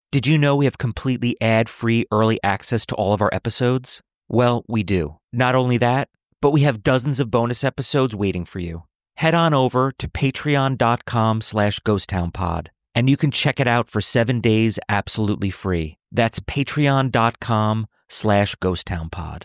Did you know we have completely ad-free early access to all of our episodes? Well, we do. Not only that, but we have dozens of bonus episodes waiting for you. Head on over to patreon.com/ghosttownpod, and you can check it out for 7 days absolutely free. That's patreon.com/ghosttownpod.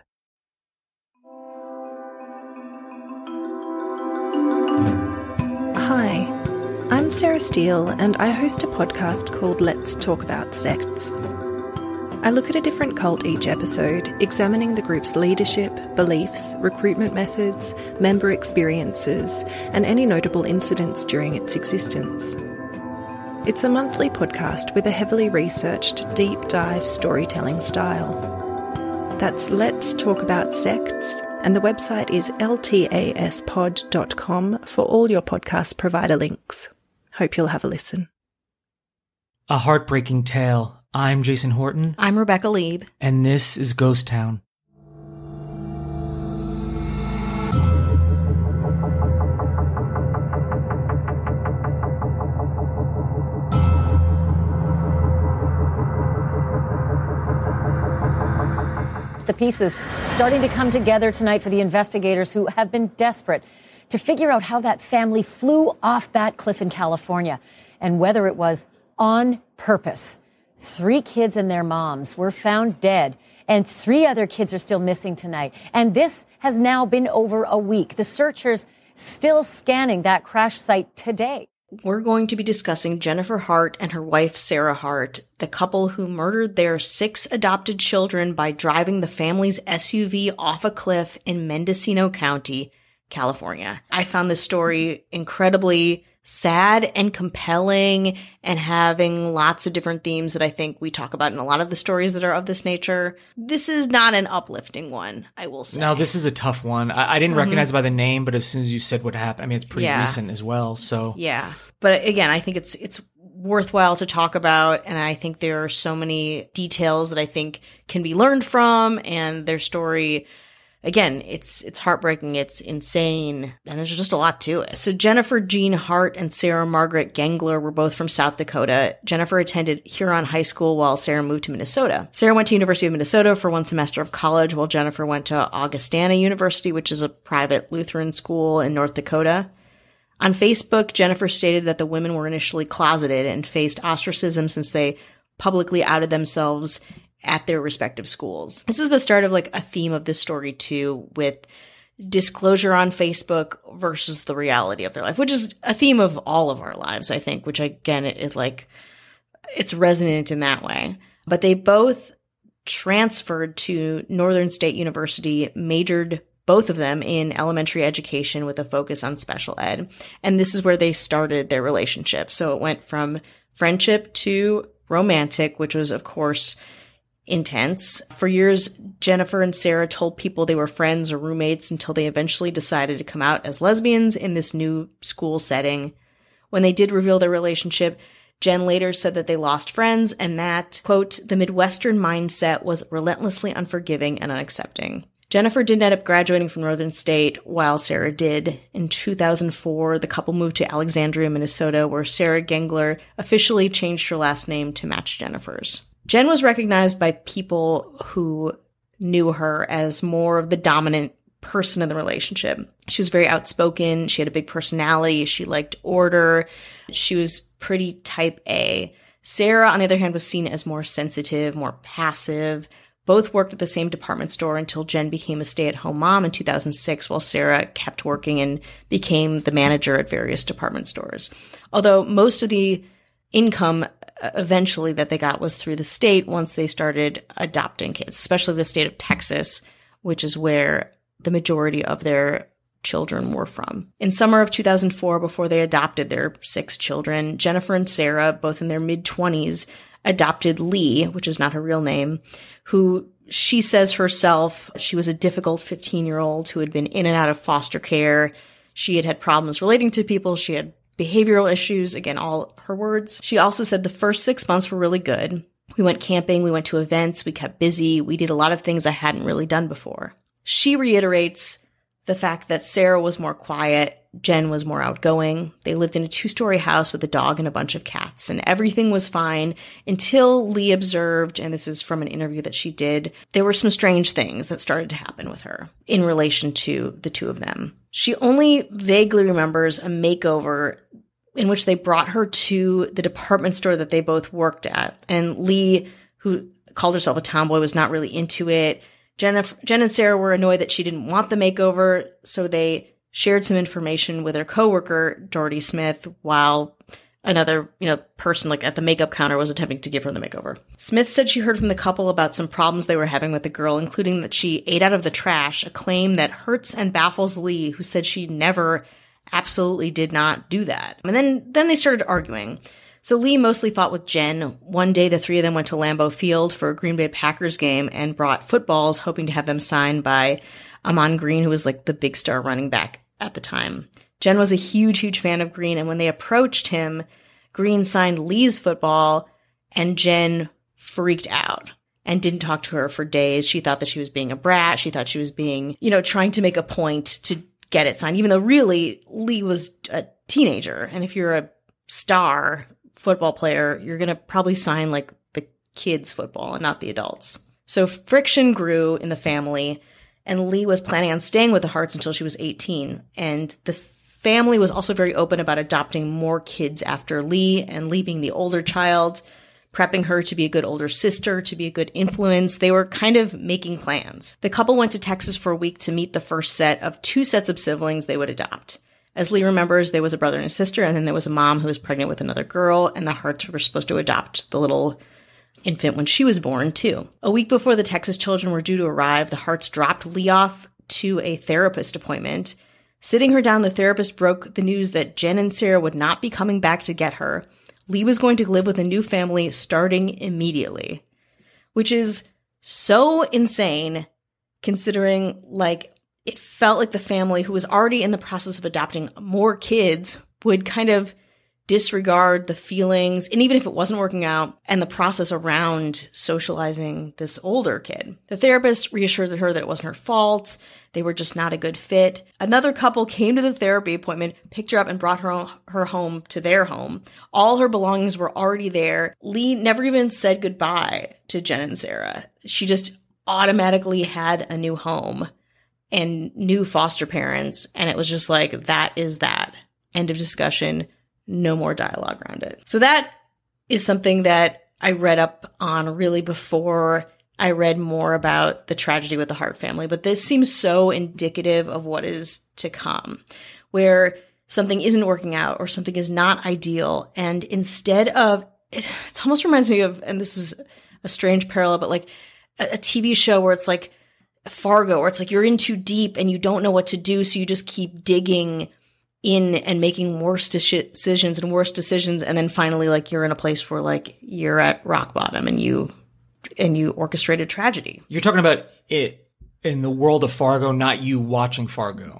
Hi, I'm Sarah Steele, and I host a podcast called Let's Talk About Sects. I look at a different cult each episode, examining the group's leadership, beliefs, recruitment methods, member experiences, and any notable incidents during its existence. It's a monthly podcast with a heavily researched, deep dive storytelling style. That's Let's Talk About Sects, and the website is ltaspod.com for all your podcast provider links. Hope you'll have a listen. A Heartbreaking Tale. I'm Jason Horton. I'm Rebecca Lieb. And this is Ghost Town. The pieces starting to come together tonight for the investigators who have been desperate to figure out how that family flew off that cliff in California and whether it was on purpose. 3 kids and their moms were found dead, and 3 other kids are still missing tonight. And this has now been over a week. The searchers still scanning that crash site today. We're going to be discussing Jennifer Hart and her wife, Sarah Hart, the couple who murdered their 6 adopted children by driving the family's SUV off a cliff in Mendocino County, California. I found this story incredibly sad and compelling and having lots of different themes that I think we talk about in a lot of the stories that are of this nature. This is not an uplifting one, I will say. No, this is a tough one. I didn't recognize it by the name, but as soon as you said what happened, I mean, it's pretty recent as well, so. Yeah. But again, I think it's worthwhile to talk about, and I think there are so many details that I think can be learned from, and their story, again, it's heartbreaking, it's insane, and there's just a lot to it. So Jennifer Jean Hart and Sarah Margaret Gengler were both from South Dakota. Jennifer attended Huron High School while Sarah moved to Minnesota. Sarah went to University of Minnesota for 1 semester of college, while Jennifer went to Augustana University, which is a private Lutheran school in North Dakota. On Facebook, Jennifer stated that the women were initially closeted and faced ostracism since they publicly outed themselves at their respective schools. This is the start of like a theme of this story too, with disclosure on Facebook versus the reality of their life, which is a theme of all of our lives, I think, which again, it's resonant in that way. But they both transferred to Northern State University, majored both of them in elementary education with a focus on special ed. And this is where they started their relationship. So it went from friendship to romantic, which was, of course, intense. For years, Jennifer and Sarah told people they were friends or roommates until they eventually decided to come out as lesbians in this new school setting. When they did reveal their relationship, Jen later said that they lost friends and that, quote, the Midwestern mindset was relentlessly unforgiving and unaccepting. Jennifer didn't end up graduating from Northern State, while Sarah did. In 2004, the couple moved to Alexandria, Minnesota, where Sarah Gengler officially changed her last name to match Jennifer's. Jen was recognized by people who knew her as more of the dominant person in the relationship. She was very outspoken. She had a big personality. She liked order. She was pretty type A. Sarah, on the other hand, was seen as more sensitive, more passive. Both worked at the same department store until Jen became a stay-at-home mom in 2006, while Sarah kept working and became the manager at various department stores. Although most of the income eventually that they got was through the state once they started adopting kids, especially the state of Texas, which is where the majority of their children were from. In summer of 2004, before they adopted their 6 children, Jennifer and Sarah, both in their mid-20s, adopted Lee, which is not her real name, who she says herself, she was a difficult 15-year-old who had been in and out of foster care. She had had problems relating to people. She had behavioral issues. Again, all her words. She also said the first 6 months were really good. We went camping. We went to events. We kept busy. We did a lot of things I hadn't really done before. She reiterates the fact that Sarah was more quiet, Jen was more outgoing. They lived in a 2-story house with a dog and a bunch of cats, and everything was fine until Lee observed, and this is from an interview that she did, there were some strange things that started to happen with her in relation to the two of them. She only vaguely remembers a makeover in which they brought her to the department store that they both worked at, and Lee, who called herself a tomboy, was not really into it. Jen and Sarah were annoyed that she didn't want the makeover, so they shared some information with her coworker, Doherty Smith, while another, person like at the makeup counter was attempting to give her the makeover. Smith said she heard from the couple about some problems they were having with the girl, including that she ate out of the trash, a claim that hurts and baffles Lee, who said she never, absolutely did not do that. And then they started arguing. So Lee mostly fought with Jen. One day, the three of them went to Lambeau Field for a Green Bay Packers game and brought footballs, hoping to have them signed by Ahman Green, who was like the big star running back at the time. Jen was a huge, huge fan of Green, and when they approached him, Green signed Lee's football, and Jen freaked out and didn't talk to her for days. She thought that she was being a brat. She thought she was being, trying to make a point to get it signed, even though really Lee was a teenager. And if you're a star football player, you're going to probably sign like the kids' football and not the adults. So friction grew in the family, and Lee was planning on staying with the Harts until she was 18. And the family was also very open about adopting more kids after Lee, and Lee being the older child, prepping her to be a good older sister, to be a good influence. They were kind of making plans. The couple went to Texas for a week to meet the first set of 2 sets of siblings they would adopt. As Lee remembers, there was a brother and a sister, and then there was a mom who was pregnant with another girl, and the Harts were supposed to adopt the little infant when she was born, too. A week before the Texas children were due to arrive, the Harts dropped Lee off to a therapist appointment. Sitting her down, the therapist broke the news that Jen and Sarah would not be coming back to get her. Lee was going to live with a new family starting immediately, which is so insane considering, it felt like the family, who was already in the process of adopting more kids, would kind of disregard the feelings, and even if it wasn't working out, and the process around socializing this older kid. The therapist reassured her that it wasn't her fault. They were just not a good fit. Another couple came to the therapy appointment, picked her up, and brought her home to their home. All her belongings were already there. Lee never even said goodbye to Jen and Sarah. She just automatically had a new home and new foster parents, and it was just like, that is that. End of discussion. No more dialogue around it. So that is something that I read up on really before I read more about the tragedy with the Hart family. But this seems so indicative of what is to come, where something isn't working out or something is not ideal. And instead of, it almost reminds me of, and this is a strange parallel, but like a TV show where it's like Fargo, where it's like you're in too deep and you don't know what to do, so you just keep digging in and making worse decisions, and then finally, like, you're in a place where, like, you're at rock bottom and you orchestrated tragedy. You're talking about it in the world of Fargo, not you watching Fargo.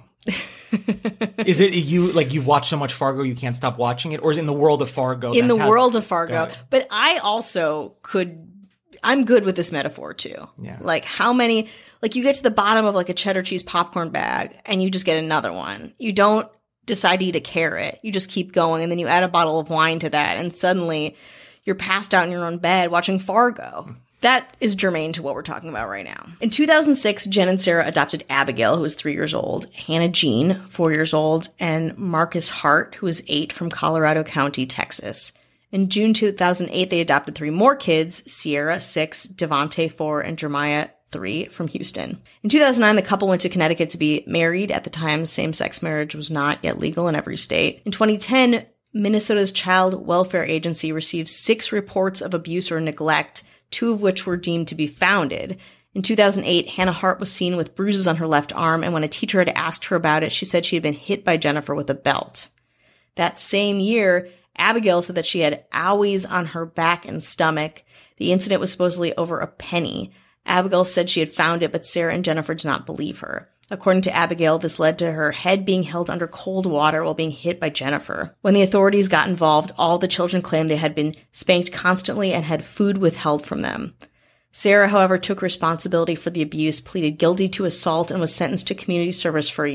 Is it you, like, you've watched so much Fargo you can't stop watching it, or is it in the world of Fargo? In the world of Fargo. But I also I'm good with this metaphor too. Yeah. Like, how many, like, you get to the bottom of like a cheddar cheese popcorn bag and you just get another one. You don't decide to eat a carrot. You just keep going, and then you add a bottle of wine to that, and suddenly you're passed out in your own bed watching Fargo. That is germane to what we're talking about right now. In 2006, Jen and Sarah adopted Abigail, who was 3 years old, Hannah Jean, 4 years old, and Marcus Hart, who was 8, from Colorado County, Texas. In June 2008, they adopted 3 more kids, Sierra, 6, Devontae, 4, and Jeremiah, 3, from Houston. In 2009, the couple went to Connecticut to be married. At the time, same-sex marriage was not yet legal in every state. In 2010, Minnesota's Child Welfare Agency received 6 reports of abuse or neglect, 2 of which were deemed to be founded. In 2008, Hannah Hart was seen with bruises on her left arm, and when a teacher had asked her about it, she said she had been hit by Jennifer with a belt. That same year, Abigail said that she had owies on her back and stomach. The incident was supposedly over a penny. Abigail said she had found it, but Sarah and Jennifer did not believe her. According to Abigail, this led to her head being held under cold water while being hit by Jennifer. When the authorities got involved, all the children claimed they had been spanked constantly and had food withheld from them. Sarah, however, took responsibility for the abuse, pleaded guilty to assault, and was sentenced to community service for a year.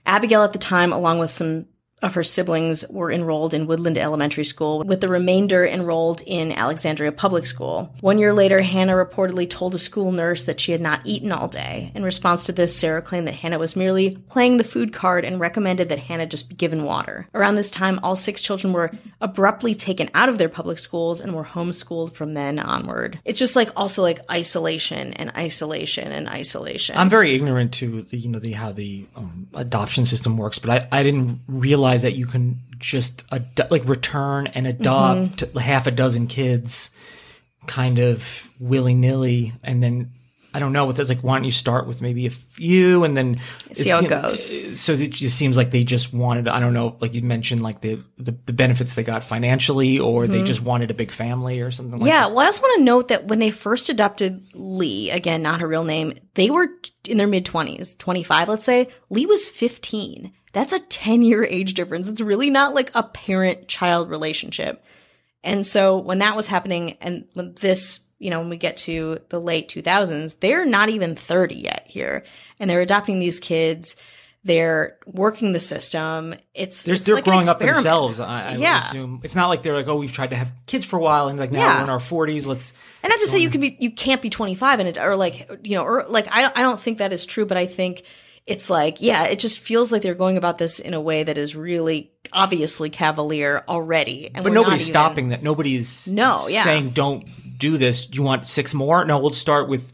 Abigail at the time, along with some of her siblings, were enrolled in Woodland Elementary School, with the remainder enrolled in Alexandria Public School. 1 year later, Hannah reportedly told a school nurse that she had not eaten all day. In response to this, Sarah claimed that Hannah was merely playing the food card and recommended that Hannah just be given water. Around this time, all 6 children were abruptly taken out of their public schools and were homeschooled from then onward. It's just also isolation and isolation and isolation. I'm very ignorant to the how the adoption system works, but I didn't realize that you can just return and adopt half a dozen kids kind of willy-nilly, and then I don't know, with why don't you start with maybe a few and then see how it goes. So it just seems like they just wanted, I don't know, like you mentioned, the benefits they got financially, or they just wanted a big family or something like that. Yeah, well, I also want to note that when they first adopted Lee, again, not her real name, they were in their mid-20s, 25, let's say. Lee was 15. That's a 10-year age difference. It's really not like a parent-child relationship. And so when that was happening, and when this, when we get to the late 2000s, they're not even 30 yet here. And they're adopting these kids. They're working the system. They're growing up themselves. I would assume it's not like they're like, oh, we've tried to have kids for a while, and now we're in our 40s. And not to say you can't be 25 and I don't think that is true, but I think it's it just feels like they're going about this in a way that is really obviously cavalier already. But nobody's stopping that. Nobody's saying don't do this. Do you want 6 more? No, we'll start with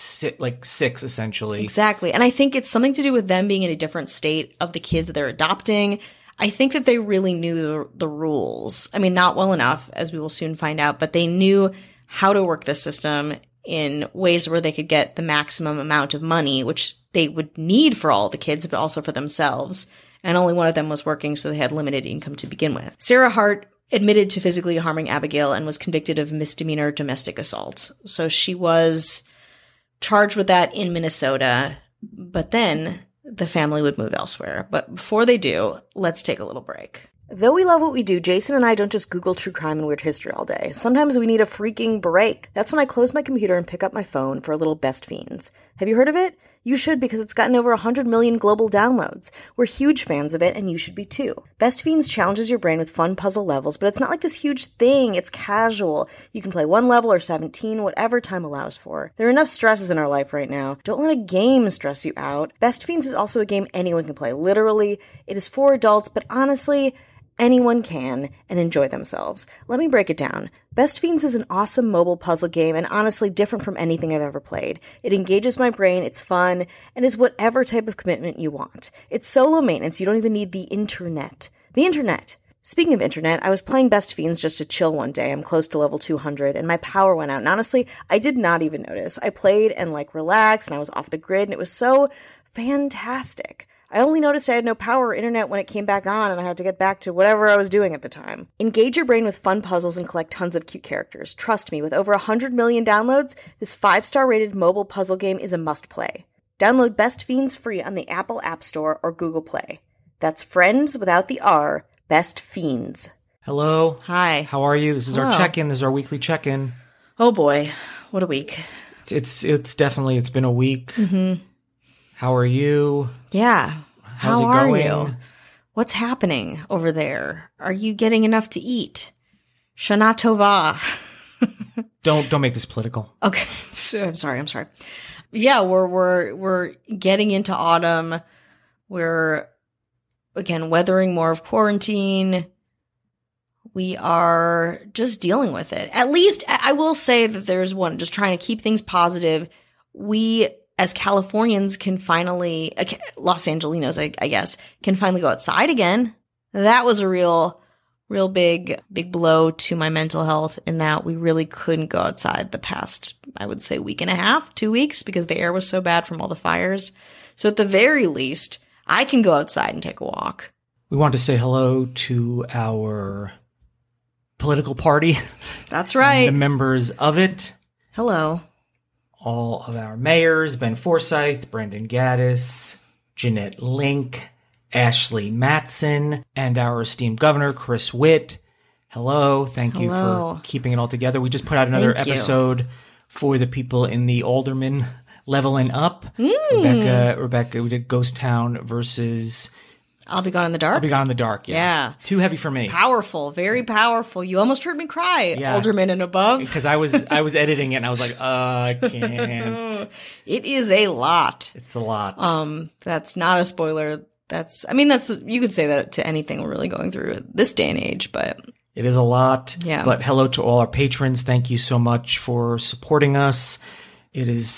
6 essentially. Exactly. And I think it's something to do with them being in a different state of the kids that they're adopting. I think that they really knew the rules. I mean, not well enough, as we will soon find out, but they knew how to work the system in ways where they could get the maximum amount of money, which they would need for all the kids, but also for themselves. And only one of them was working, so they had limited income to begin with. Sarah Hart admitted to physically harming Abigail and was convicted of misdemeanor domestic assault. So she was charged with that in Minnesota, but then the family would move elsewhere. But before they do, let's take a little break. Though we love what we do, Jason and I don't just Google true crime and weird history all day. Sometimes we need a freaking break. That's when I close my computer and pick up my phone for a little Best Fiends. Have you heard of it? You should, because it's gotten over 100 million global downloads. We're huge fans of it, and you should be too. Best Fiends challenges your brain with fun puzzle levels, but it's not like this huge thing. It's casual. You can play 1 level or 17, whatever time allows for. There are enough stresses in our life right now. Don't let a game stress you out. Best Fiends is also a game anyone can play. Literally, it is for adults, but honestly, anyone can and enjoy themselves. Let me break it down. Best Fiends is an awesome mobile puzzle game and honestly different from anything I've ever played. It engages my brain, it's fun, and is whatever type of commitment you want. It's solo maintenance, you don't even need the internet. The internet! Speaking of internet, I was playing Best Fiends just to chill one day. I'm close to level 200, and my power went out. And honestly, I did not even notice. I played and relaxed, and I was off the grid, and it was so fantastic. I only noticed I had no power or internet when it came back on, and I had to get back to whatever I was doing at the time. Engage your brain with fun puzzles and collect tons of cute characters. Trust me, with over 100 million downloads, this 5-star rated mobile puzzle game is a must-play. Download Best Fiends free on the Apple App Store or Google Play. That's friends without the R, Best Fiends. Hello. Hi. How are you? This is our check-in. This is our weekly check-in. Oh boy, what a week. It's definitely, it's been a week. Mm-hmm. How are you? Yeah. How's it going? How are you? What's happening over there? Are you getting enough to eat? Shana Tova. Don't make this political. Okay. So, I'm sorry. Yeah, we're getting into autumn. We're again weathering more of quarantine. We are just dealing with it. At least I will say that there's one, just trying to keep things positive. We, as Californians, can finally, Los Angelinos, I guess, can finally go outside again. That was a real big blow to my mental health, in that we really couldn't go outside the past, I would say, week and a half, 2 weeks, because the air was so bad from all the fires. So at the very least, I can go outside and take a walk. We want to say hello to our political party. That's right. And the members of it. Hello. All of our mayors, Ben Forsyth, Brendan Gaddis, Jeanette Link, Ashley Matson, and our esteemed governor, Chris Witt. Hello. Thank you for keeping it all together. We just put out another episode for the people in the alderman Leveling Up. Rebecca, we did Ghost Town versus I'll Be Gone in the Dark. I'll Be Gone in the Dark. Yeah. Too heavy for me. Powerful, very powerful. You almost heard me cry. Yeah. Alderman and above. Because I was editing it and I was like, I can't. It is a lot. It's a lot. That's not a spoiler. That's you could say that to anything we're really going through at this day and age, but it is a lot. Yeah. But hello to all our patrons. Thank you so much for supporting us. It is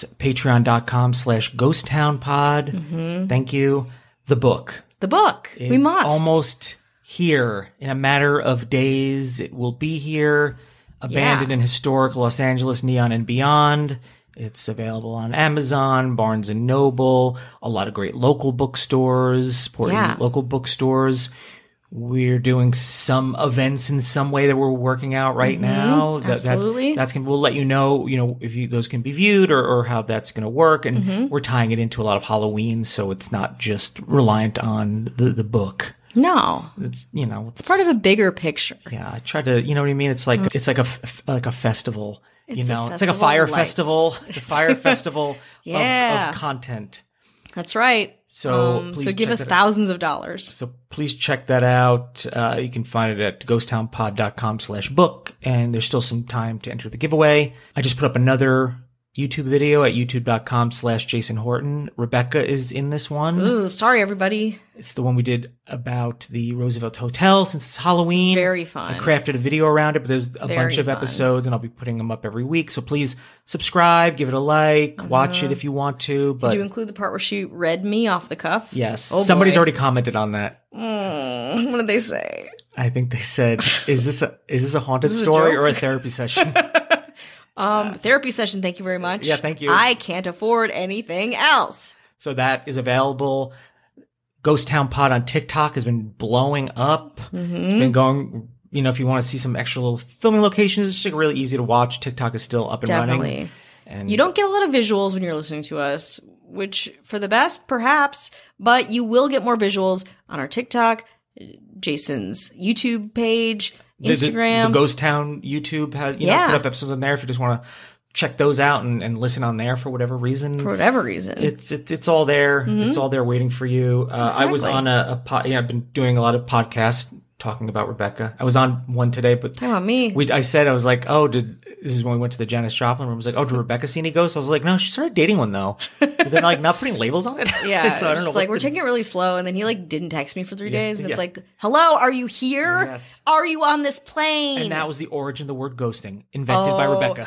patreon.com/ghosttownpod. Mm-hmm. Thank you. The book. We must. It's almost here. In a matter of days, it will be here. Abandoned in historic Los Angeles, Neon and Beyond. It's available on Amazon, Barnes & Noble, a lot of great local bookstores, supporting local bookstores. We're doing some events in some way that we're working out right now. Absolutely. We'll let you know, if those can be viewed or how that's going to work. And we're tying it into a lot of Halloween, so it's not just reliant on the book. No. It's part of a bigger picture. Yeah, I try to, you know what I mean? It's like a festival. It's it's like a fire festival. It's a fire festival Yeah. of content. That's right. So give us thousands of dollars. So please check that out. You can find it at ghosttownpod.com/book, and there's still some time to enter the giveaway. I just put up another YouTube video at youtube.com/Jason Horton. Rebecca is in this one. Ooh, sorry, everybody. It's the one we did about the Roosevelt Hotel since it's Halloween. Very fun. I crafted a video around it, but there's a bunch of episodes and I'll be putting them up every week. So please subscribe, give it a like, watch it if you want to. But did you include the part where she read me off the cuff? Yes. Oh, somebody's boy. already commented on that. What did they say? I think they said, is this a haunted story or a therapy session? Therapy session, thank you very much. Yeah, thank you. I can't afford anything else. So that is available. Ghost Town Pod on TikTok has been blowing up. Mm-hmm. It's been going, if you want to see some extra little filming locations, it's just really easy to watch. TikTok is still up and running. And you don't get a lot of visuals when you're listening to us, which for the best, perhaps, but you will get more visuals on our TikTok, Jason's YouTube page, Instagram. The Ghost Town YouTube has, put up episodes on there if you just want to check those out and listen on there for whatever reason. It's all there. Mm-hmm. It's all there waiting for you. Exactly. I was on I've been doing a lot of podcasts talking about Rebecca. I was on one today, but talking about me. I was like, this is when we went to the Janis Joplin room. I was like, did Rebecca see any ghosts? I was like, no, she started dating one though. But they're like not putting labels on it. Yeah. So I don't know. We're taking it really slow. And then he didn't text me for 3 days. And it's like, hello, are you here? Yes. Are you on this plane? And that was the origin of the word ghosting, invented by Rebecca.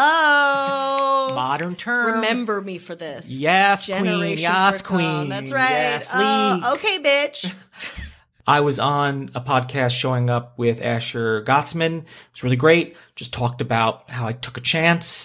Hello. Modern term. Remember me for this. Yes, Generations queen. Yes, for a clown. queen. That's right. Yeah, okay, bitch. I was on a podcast showing up with Asher Gottsman. It was really great. Just talked about how I took a chance,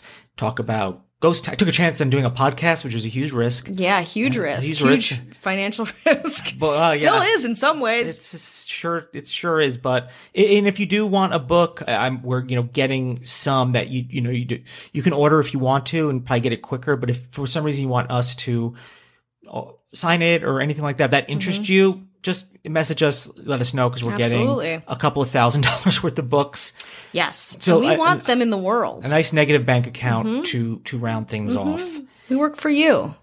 I took a chance on doing a podcast, which was a huge risk. Yeah, huge risk. Huge financial risk. But, Still is in some ways. It sure is. But, and if you do want a book, we're, getting some that you can order if you want to and probably get it quicker. But if for some reason you want us to sign it or anything like that interests you, just message us, let us know, because we're getting a couple of $1,000s worth of books. Yes. So we want them in the world. A nice negative bank account to round things off. We work for you.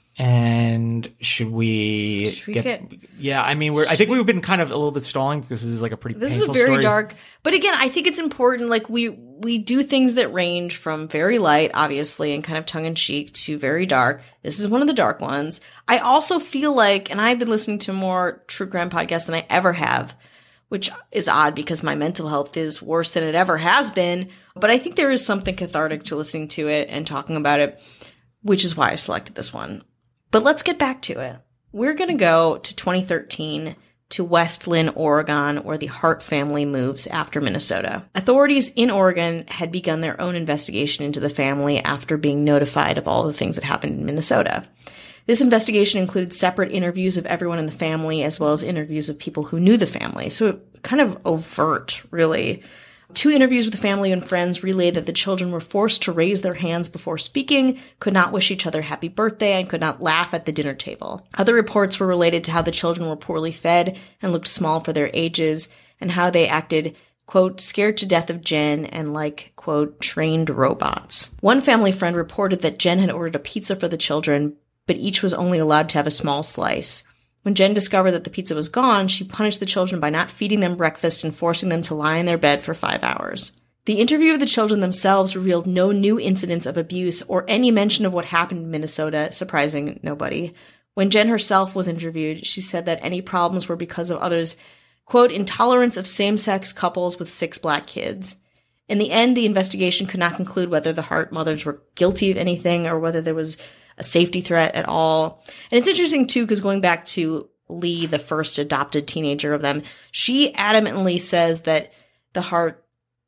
And should we get? Yeah, I think we've been kind of a little bit stalling because this is like a pretty. This is a very dark. But again, I think it's important. Like we do things that range from very light, obviously, and kind of tongue in cheek to very dark. This is one of the dark ones. I also feel like, and I've been listening to more true crime podcasts than I ever have, which is odd because my mental health is worse than it ever has been. But I think there is something cathartic to listening to it and talking about it, which is why I selected this one. But let's get back to it. We're going to go to 2013 to West Lynn, Oregon, where the Hart family moves after Minnesota. Authorities in Oregon had begun their own investigation into the family after being notified of all the things that happened in Minnesota. This investigation included separate interviews of everyone in the family, as well as interviews of people who knew the family. So kind of overt, really. 2 interviews with family and friends relayed that the children were forced to raise their hands before speaking, could not wish each other happy birthday, and could not laugh at the dinner table. Other reports were related to how the children were poorly fed and looked small for their ages, and how they acted quote, scared to death of Jen and like, quote, trained robots. One family friend reported that Jen had ordered a pizza for the children, but each was only allowed to have a small slice. When Jen discovered that the pizza was gone, she punished the children by not feeding them breakfast and forcing them to lie in their bed for 5 hours. The interview of the children themselves revealed no new incidents of abuse or any mention of what happened in Minnesota, surprising nobody. When Jen herself was interviewed, she said that any problems were because of others' quote, intolerance of same-sex couples with 6 black kids. In the end, the investigation could not conclude whether the Hart mothers were guilty of anything or whether there was a safety threat at all. And it's interesting, too, because going back to Lee, the first adopted teenager of them, she adamantly says that the Hart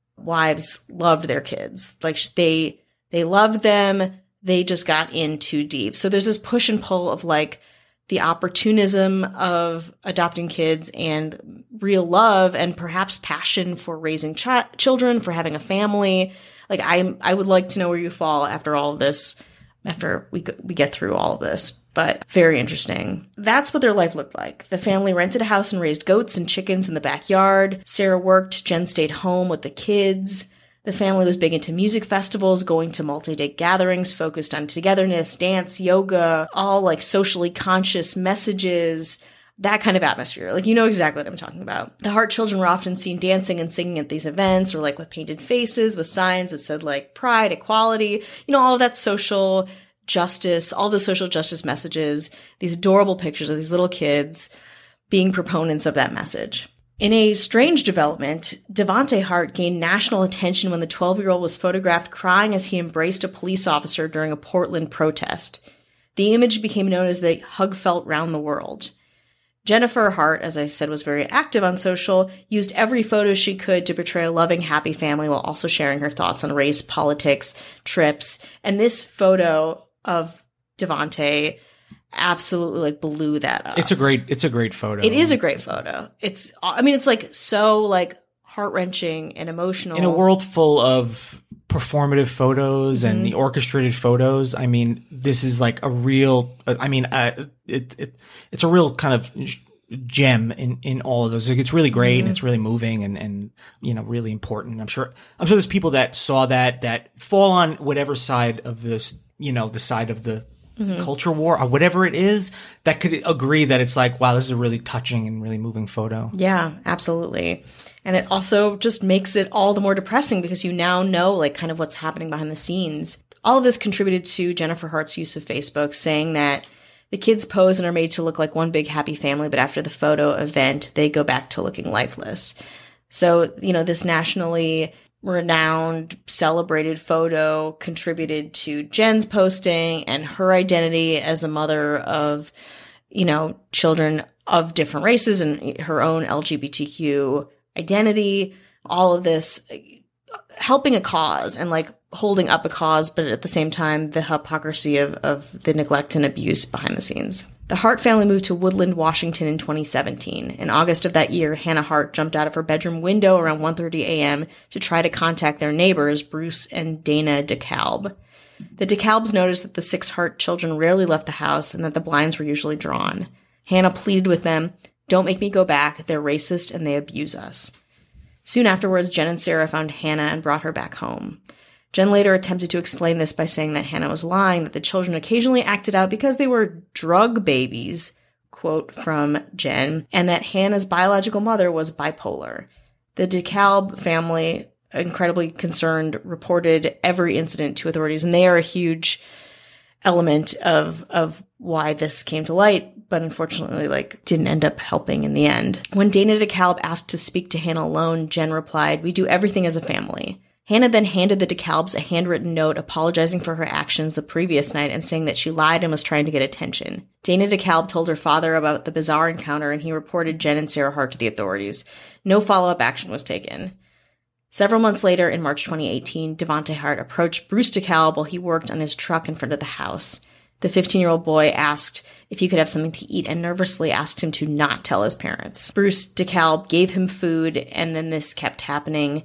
wives loved their kids. Like, they loved them. They just got in too deep. So there's this push and pull of, like, the opportunism of adopting kids and real love and perhaps passion for raising children, for having a family. Like, I would like to know where you fall after all of this, after we get through all of this. But very interesting. That's what their life looked like. The family rented a house and raised goats and chickens in the backyard. Sarah worked. Jen stayed home with the kids. The family was big into music festivals, going to multi-day gatherings focused on togetherness, dance, yoga, all like socially conscious messages, that kind of atmosphere. Like, you know exactly what I'm talking about. The Hart children were often seen dancing and singing at these events, or like with painted faces, with signs that said like pride, equality, you know, all of that social justice, all the social justice messages, these adorable pictures of these little kids being proponents of that message. In a strange development, Devonte Hart gained national attention when the 12-year-old was photographed crying as he embraced a police officer during a Portland protest. The image became known as the hug felt round the world. Jennifer Hart, as I said, was very active on social, used every photo she could to portray a loving, happy family while also sharing her thoughts on race, politics, trips. And this photo of Devonte absolutely like blew that up. It's a great photo. It is a great photo. It's like so like heart-wrenching and emotional. In a world full of performative photos and the orchestrated photos, I mean, this is like a real, it's a real kind of gem in all of those. Like, it's really great and it's really moving and, you know, really important. I'm sure there's people that saw that fall on whatever side of this, you know, the side of the culture war or whatever it is, that could agree that it's like, wow, this is a really touching and really moving photo. Yeah, absolutely. And it also just makes it all the more depressing because you now know like kind of what's happening behind the scenes. All of this contributed to Jennifer Hart's use of Facebook, saying that the kids pose and are made to look like one big happy family, but after the photo event, they go back to looking lifeless. So, you know, this nationally renowned, celebrated photo contributed to Jen's posting and her identity as a mother of, you know, children of different races and her own LGBTQ identity. All of this helping a cause and like holding up a cause, but at the same time, the hypocrisy of the neglect and abuse behind the scenes. The Hart family moved to Woodland, Washington in 2017. In August of that year, Hannah Hart jumped out of her bedroom window around 1:30 a.m. to try to contact their neighbors, Bruce and Dana DeKalb. The DeKalbs noticed that the 6 Hart children rarely left the house and that the blinds were usually drawn. Hannah pleaded with them, "Don't make me go back. They're racist and they abuse us." Soon afterwards, Jen and Sarah found Hannah and brought her back home. Jen later attempted to explain this by saying that Hannah was lying, that the children occasionally acted out because they were drug babies, quote from Jen, and that Hannah's biological mother was bipolar. The DeKalb family, incredibly concerned, reported every incident to authorities, and they are a huge element of why this came to light, but unfortunately, like, didn't end up helping in the end. When Dana DeKalb asked to speak to Hannah alone, Jen replied, "We do everything as a family." Hannah then handed the DeKalbs a handwritten note apologizing for her actions the previous night and saying that she lied and was trying to get attention. Dana DeKalb told her father about the bizarre encounter, and he reported Jen and Sarah Hart to the authorities. No follow-up action was taken. Several months later, in March 2018, Devonte Hart approached Bruce DeKalb while he worked on his truck in front of the house. The 15-year-old boy asked if he could have something to eat and nervously asked him to not tell his parents. Bruce DeKalb gave him food, and then this kept happening.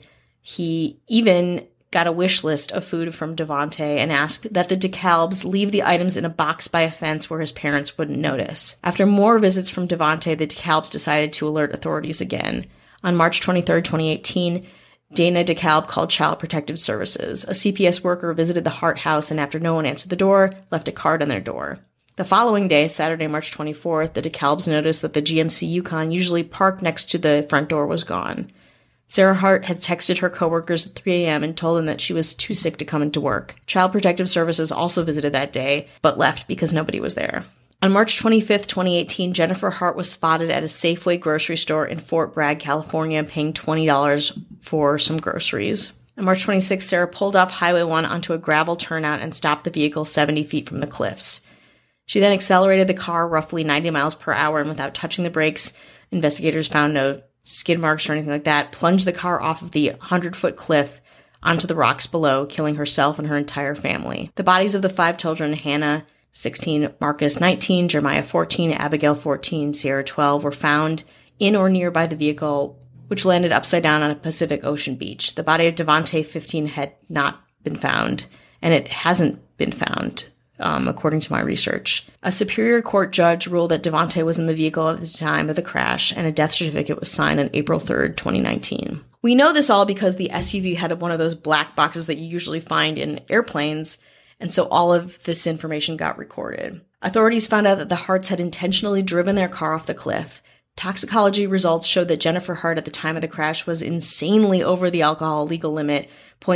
He even got a wish list of food from Devonte and asked that the DeKalbs leave the items in a box by a fence where his parents wouldn't notice. After more visits from Devonte, the DeKalbs decided to alert authorities again. On March 23, 2018, Dana DeKalb called Child Protective Services. A CPS worker visited the Hart house and after no one answered the door, left a card on their door. The following day, Saturday, March 24th, the DeKalbs noticed that the GMC Yukon, usually parked next to the front door, was gone. Sarah Hart had texted her coworkers at 3 a.m. and told them that she was too sick to come into work. Child Protective Services also visited that day, but left because nobody was there. On March 25th, 2018, Jennifer Hart was spotted at a Safeway grocery store in Fort Bragg, California, paying $20 for some groceries. On March 26th, Sarah pulled off Highway 1 onto a gravel turnout and stopped the vehicle 70 feet from the cliffs. She then accelerated the car roughly 90 miles per hour and without touching the brakes, investigators found no skid marks or anything like that, plunged the car off of the 100-foot cliff onto the rocks below, killing herself and her entire family. The bodies of the 5 children, Hannah, 16, Marcus, 19, Jeremiah, 14, Abigail, 14, Sierra, 12, were found in or nearby the vehicle, which landed upside down on a Pacific Ocean beach. The body of Devontae, 15, had not been found, and it hasn't been found, according to my research. A Superior Court judge ruled that Devontae was in the vehicle at the time of the crash, and a death certificate was signed on April 3rd, 2019. We know this all because the SUV had one of those black boxes that you usually find in airplanes, and so all of this information got recorded. Authorities found out that the Harts had intentionally driven their car off the cliff. Toxicology results showed that Jennifer Hart at the time of the crash was insanely over the alcohol legal limit,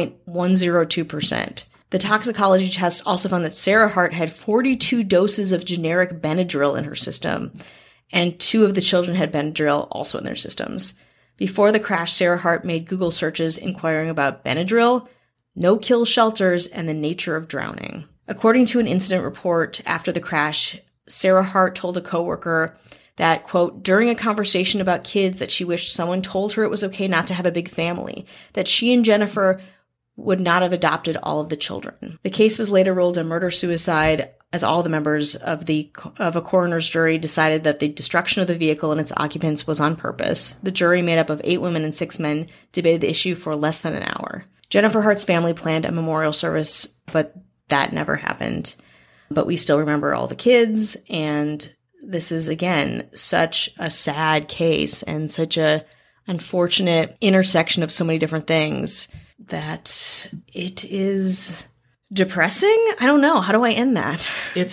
0.102%. The toxicology test also found that Sarah Hart had 42 doses of generic Benadryl in her system, and 2 of the children had Benadryl also in their systems. Before the crash, Sarah Hart made Google searches inquiring about Benadryl, no-kill shelters, and the nature of drowning. According to an incident report after the crash, Sarah Hart told a coworker that, quote, during a conversation about kids that she wished someone told her it was okay not to have a big family, that she and Jennifer would not have adopted all of the children. The case was later ruled a murder-suicide as all the members of a coroner's jury decided that the destruction of the vehicle and its occupants was on purpose. The jury, made up of 8 women and 6 men, debated the issue for less than an hour. Jennifer Hart's family planned a memorial service, but that never happened. But we still remember all the kids, and this is, again, such a sad case and such a unfortunate intersection of so many different things that it is depressing. I don't know. How do I end that? It's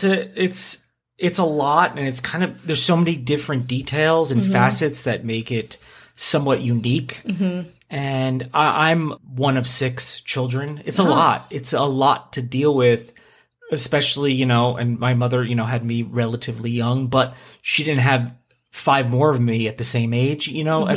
a lot, and it's kind of, there's so many different details and facets that make it somewhat unique. And I'm one of 6 children. It's a lot. It's a lot to deal with, especially, and my mother, had me relatively young, but she didn't have 5 more of me at the same age,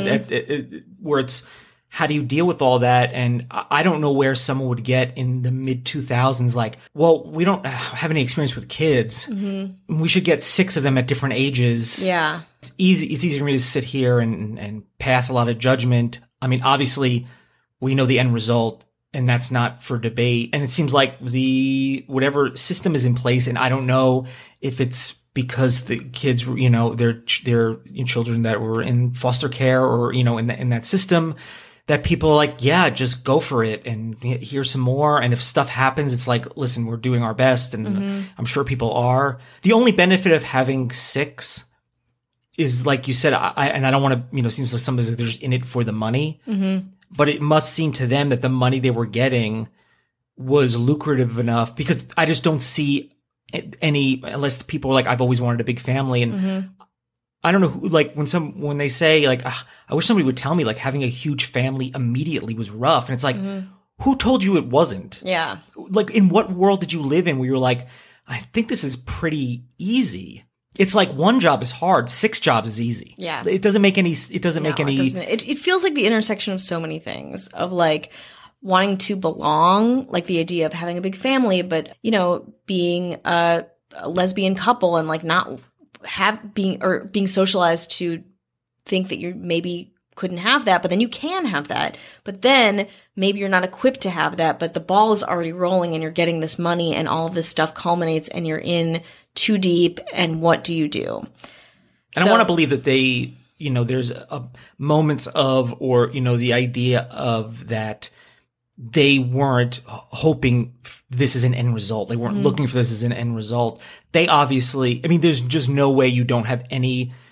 where it's, how do you deal with all that? And I don't know where someone would get in the mid 2000s, like, well, we don't have any experience with kids. We should get 6 of them at different ages. Yeah. It's easy for me to sit here and pass a lot of judgment. I mean, obviously we know the end result, and that's not for debate. And it seems like whatever system is in place, and I don't know if it's because the kids, they're children that were in foster care or, in that system, that people are like, yeah, just go for it and here's some more. And if stuff happens, it's like, listen, we're doing our best. And I'm sure people are. The only benefit of having 6 is, like you said, I don't want to, seems like somebody's like they're just in it for the money. But it must seem to them that the money they were getting was lucrative enough, because I just don't see any, unless people are like, I've always wanted a big family. And I don't know who, like, when they say, like, I wish somebody would tell me, like, having a huge family immediately was rough. And it's like, who told you it wasn't? Yeah. Like, in what world did you live in where you're like, I think this is pretty easy? It's like 1 job is hard, 6 jobs is easy. Yeah. It doesn't make any, it feels like the intersection of so many things, of like wanting to belong, like the idea of having a big family, but, being a lesbian couple and like not being socialized to think that you maybe couldn't have that, but then you can have that. But then maybe you're not equipped to have that, but the ball is already rolling and you're getting this money and all of this stuff culminates and you're in too deep. And what do you do? And I want to believe that they, there's moments of, or, the idea of that they weren't hoping this is an end result. They weren't looking for this as an end result. They obviously, there's just no way you don't have any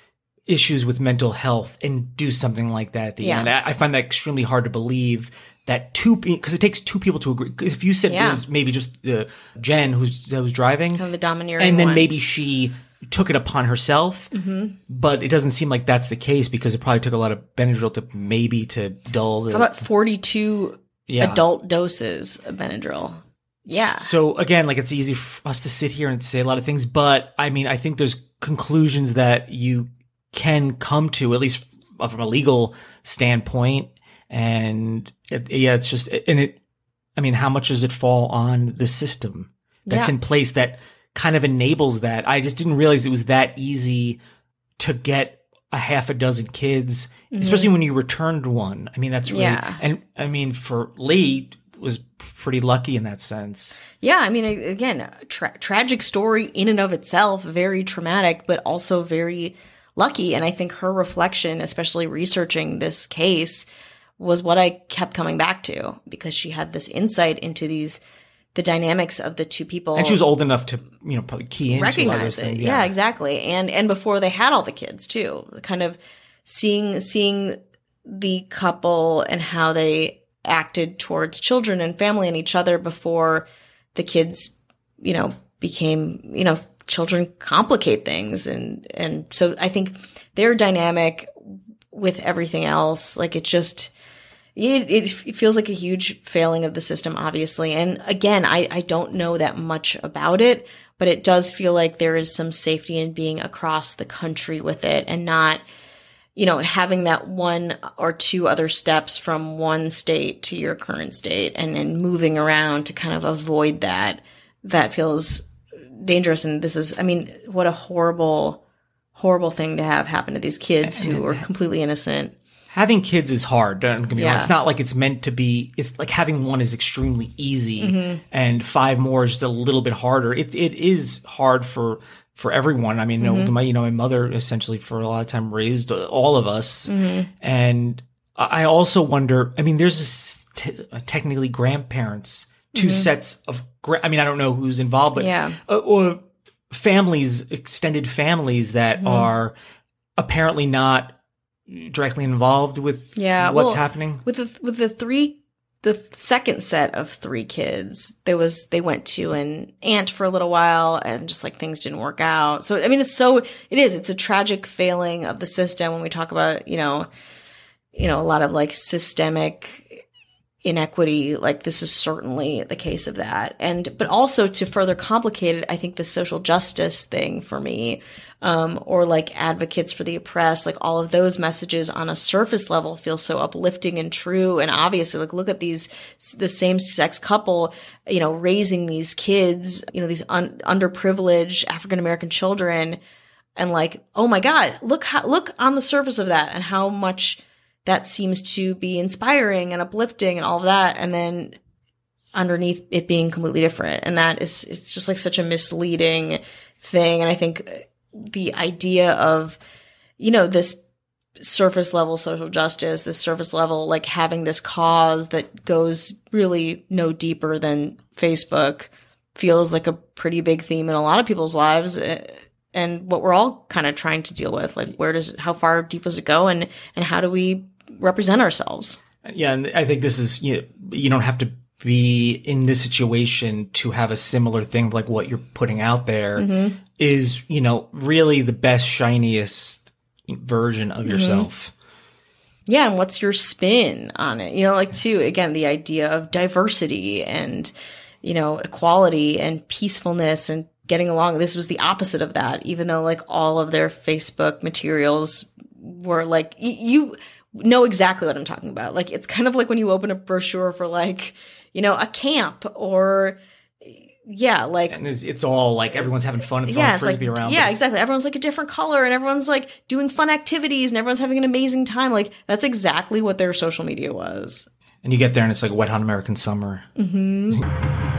issues with mental health and do something like that at the end. I find that extremely hard to believe that because it takes two people to agree. Because if you said it was maybe just Jen that was driving, kind of the domineering and then one. maybe she took it upon herself, but it doesn't seem like that's the case because it probably took a lot of Benadryl to dull the. How about 42 adult doses of Benadryl? Yeah. So again, like it's easy for us to sit here and say a lot of things, but I mean, I think there's conclusions that you can come to, at least from a legal standpoint. And it's just, I mean, how much does it fall on the system that's in place that kind of enables that? I just didn't realize it was that easy to get a half a dozen kids, especially when you returned one. I mean, that's really, and I mean, for Lee was pretty lucky in that sense. Yeah. I mean, again, tragic story in and of itself, very traumatic, but also very lucky. And I think her reflection, especially researching this case, was what I kept coming back to because she had this insight into the dynamics of the two people. And she was old enough to, probably key into recognize it. Yeah, exactly. And before they had all the kids too, kind of seeing the couple and how they acted towards children and family and each other before the kids, became, children complicate things. And so I think their dynamic with everything else, like it just, it feels like a huge failing of the system, obviously. And again, I don't know that much about it, but it does feel like there is some safety in being across the country with it and not, having that one or two other steps from one state to your current state and then moving around to kind of avoid that. That feels dangerous. And this is, I mean, what a horrible, horrible thing to have happen to these kids who are completely innocent. Having kids is hard. Don't get me wrong. It's not like it's meant to be. It's like having one is extremely easy, and 5 more is just a little bit harder. It is hard for everyone. I mean, my mother essentially for a lot of time raised all of us, and I also wonder. I mean, there's technically grandparents, 2 sets of. I mean, I don't know who's involved, but or families, extended families that are apparently not directly involved with what's happening with the second set of 3 kids. They went to an aunt for a little while and just like things didn't work out. So I mean, it's a tragic failing of the system when we talk about a lot of like systemic inequity. Like this is certainly the case of that. But also to further complicate it, I think the social justice thing for me, or like advocates for the oppressed, like all of those messages on a surface level feel so uplifting and true. And obviously, like look at the same sex couple, raising these kids, these underprivileged African-American children. And like, oh my God, look on the surface of that and how much that seems to be inspiring and uplifting and all of that. And then underneath it being completely different. And it's just like such a misleading thing. And I think the idea of, this surface level social justice, this surface level, like having this cause that goes really no deeper than Facebook feels like a pretty big theme in a lot of people's lives. And what we're all kind of trying to deal with, like how far deep does it go and how do we represent ourselves? Yeah. And I think this is, you don't have to be in this situation to have a similar thing like what you're putting out there is, really the best, shiniest version of yourself. Yeah. And what's your spin on it? Again, the idea of diversity and, equality and peacefulness and getting along. This was the opposite of that, even though like all of their Facebook materials were like, you know exactly what I'm talking about. Like, it's kind of like when you open a brochure for like, a camp or like, and it's all like everyone's having fun and throwing frisbee around. Yeah, exactly. Everyone's like a different color and everyone's like doing fun activities and everyone's having an amazing time. Like that's exactly what their social media was. And you get there and it's like Wet Hot American Summer.